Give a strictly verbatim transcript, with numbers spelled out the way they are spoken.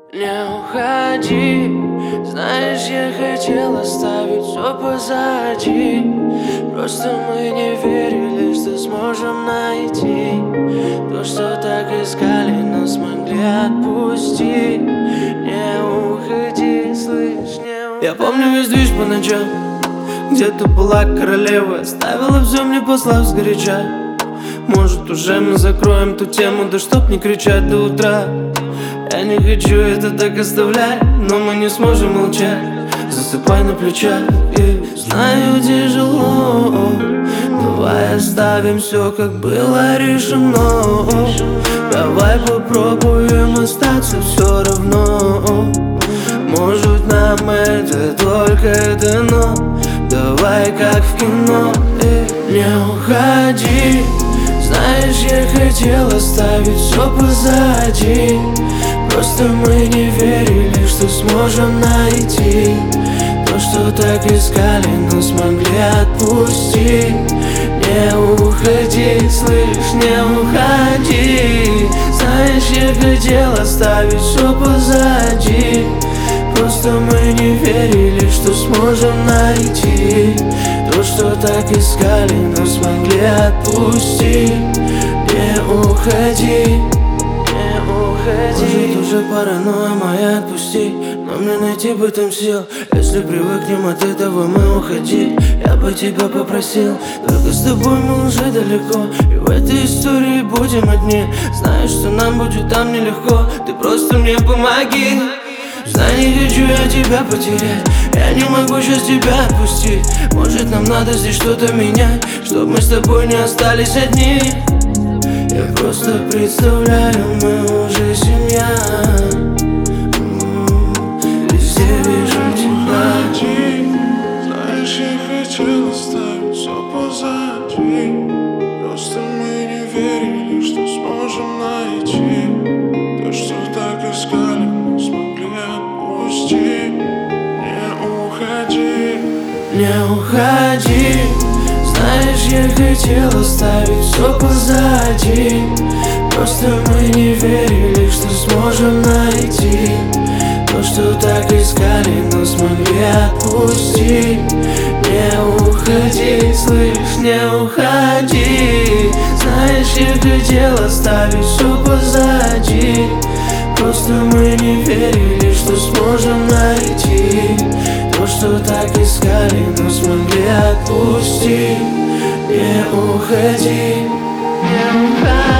Не уходи, знаешь, я хотел оставить все позади. Просто мы не верили, что сможем найти то, что так искали, но смогли отпустить. Не уходи, слышь, не уходи. Я помню весь движ по ночам, где ты была королева, оставила все мне, послав сгоряча. Может, уже мы закроем ту тему, да чтоб не кричать до утра. Я не хочу это так оставлять, но мы не сможем молчать. Засыпай на плечах, и знаю, тяжело. Давай оставим все, как было решено. Давай попробуем остаться все равно. Может, нам это только дано. Давай как в кино, и не уходи. Знаешь, я хотел оставить все позади. Просто мы не верили, что сможем найти то, что так искали, но смогли отпустить. Не уходи, слышь, не уходи. Знаешь, я хотел оставить все позади. Просто мы не верили, что сможем найти то, что так искали, но смогли отпустить. Не уходи, не уходи. Может, уже паранойя моя, отпусти, но мне найти бы там сил. Если привыкнем от этого мы уходи, я бы тебя попросил. Только с тобой мы уже далеко, и в этой истории будем одни. Знаешь, что нам будет там нелегко, ты просто мне помоги. Знай, не хочу я тебя потерять, я не могу сейчас тебя отпустить. Может, нам надо здесь что-то менять, чтоб мы с тобой не остались одни. Я просто представляю, мы уже семья. Везде вижу тебя. Знаешь, я хотел оставить все позади. Просто мы не верили, что сможем найти то, что так искали, но смогли отпустить. Не уходи, не уходи. Знаешь, я хотел оставить все позади. Просто мы не верили, что сможем найти то, что так искали, но смогли отпустить. Не уходи, слышь, не уходи. Знаешь, я хотел оставить все позади. Просто мы не верили, что сможем найти то, что так искали, но смогли отпустить. Не уходи, не уходи.